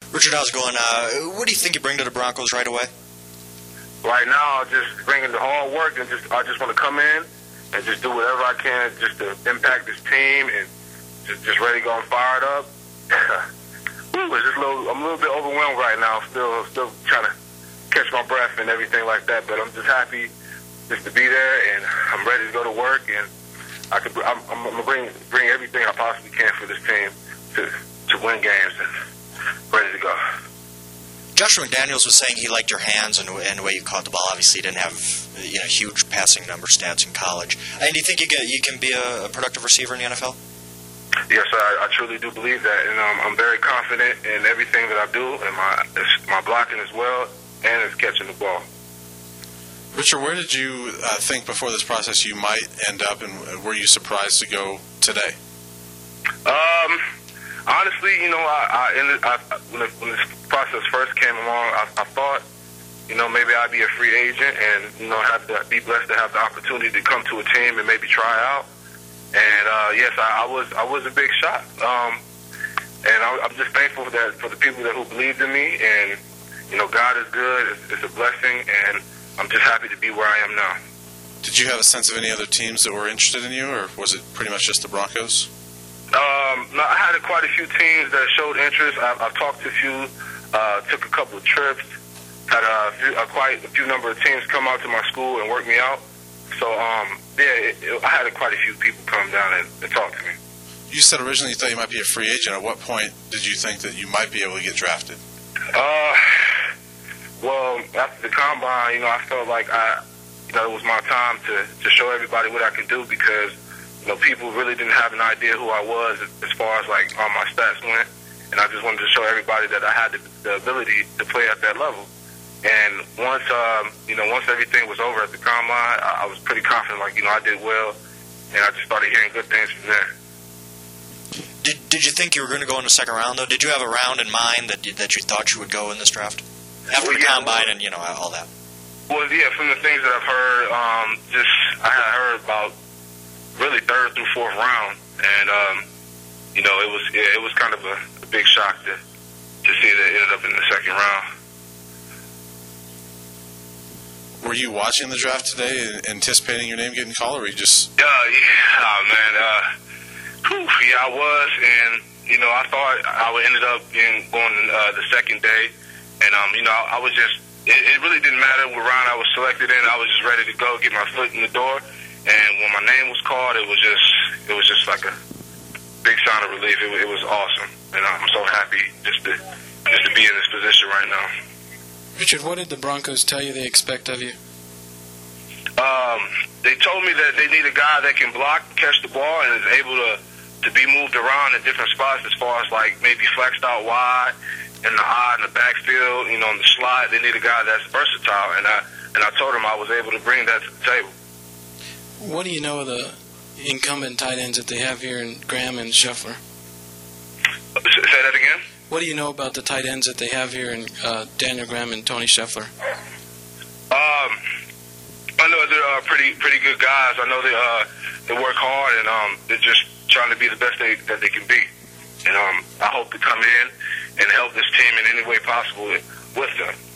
Richard, how's it going? What do you think you bring to the Broncos right away? Right now, just bringing the hard work, and I just want to come in and just do whatever I can just to impact this team, and just ready to go and fired up. I'm a little bit overwhelmed right now. Still trying to catch my breath and everything like that. But I'm just happy just to be there, and I'm ready to go to work, and I'm gonna bring everything I possibly can for this team to win games, and ready to go. Joshua McDaniels was saying he liked your hands and the way you caught the ball. Obviously, you didn't have huge passing number stats in college. And do you think you can be a productive receiver in the NFL? Yes, I truly do believe that, and I'm very confident in everything that I do, and my blocking as well, and it's catching the ball. Richard, where did you think before this process you might end up, and were you surprised to go today? Honestly, when this process first came along, I thought, maybe I'd be a free agent and, be blessed to have the opportunity to come to a team and maybe try out. And, yes, I was a big shot. And I'm just thankful for the people who believed in me. And, God is good. It's a blessing. And I'm just happy to be where I am now. Did you have a sense of any other teams that were interested in you, or was it pretty much just the Broncos? No, I had quite a few teams that showed interest. I've talked to a few, took a couple of trips, had quite a few number of teams come out to my school and work me out. So, I had quite a few people come down and talk to me. You said originally you thought you might be a free agent. At what point did you think that you might be able to get drafted? Well, after the combine, I felt like it was my time to show everybody what I could do, because people really didn't have an idea who I was as far as all my stats went, and I just wanted to show everybody that I had the ability to play at that level. And once everything was over at the combine, I was pretty confident, I did well, and I just started hearing good things from there. Did you think you were going to go in the second round, though? Did you have a round in mind that you thought you would go in this draft? After the combine and, all that? Well, yeah, from the things that I've heard, I had heard about really third through fourth round, and it was kind of a big shock to see that it ended up in the second round. Were you watching the draft today and anticipating your name getting called, or were you just? Yeah, I was, and I thought I would ended up going the second day, and I was just. It really didn't matter what round I was selected in. I was just ready to go, get my foot in the door. And when my name was called, it was just like a big sign of relief. It was awesome, and I'm so happy just to be in this position right now. Richard, what did the Broncos tell you they expect of you? They told me that they need a guy that can block, catch the ball, and is able to be moved around in different spots, as far as maybe flexed out wide, in the eye, in the backfield, in the slot. They need a guy that's versatile, and I told them I was able to bring that to the table. What do you know of the incumbent tight ends that they have here in Graham and Scheffler? Say that again? What do you know about the tight ends that they have here in Daniel Graham and Tony Scheffler? I know they're pretty good guys. I know they work hard, and they're just trying to be the best that they can be. And I hope to come in and help this team in any way possible with them.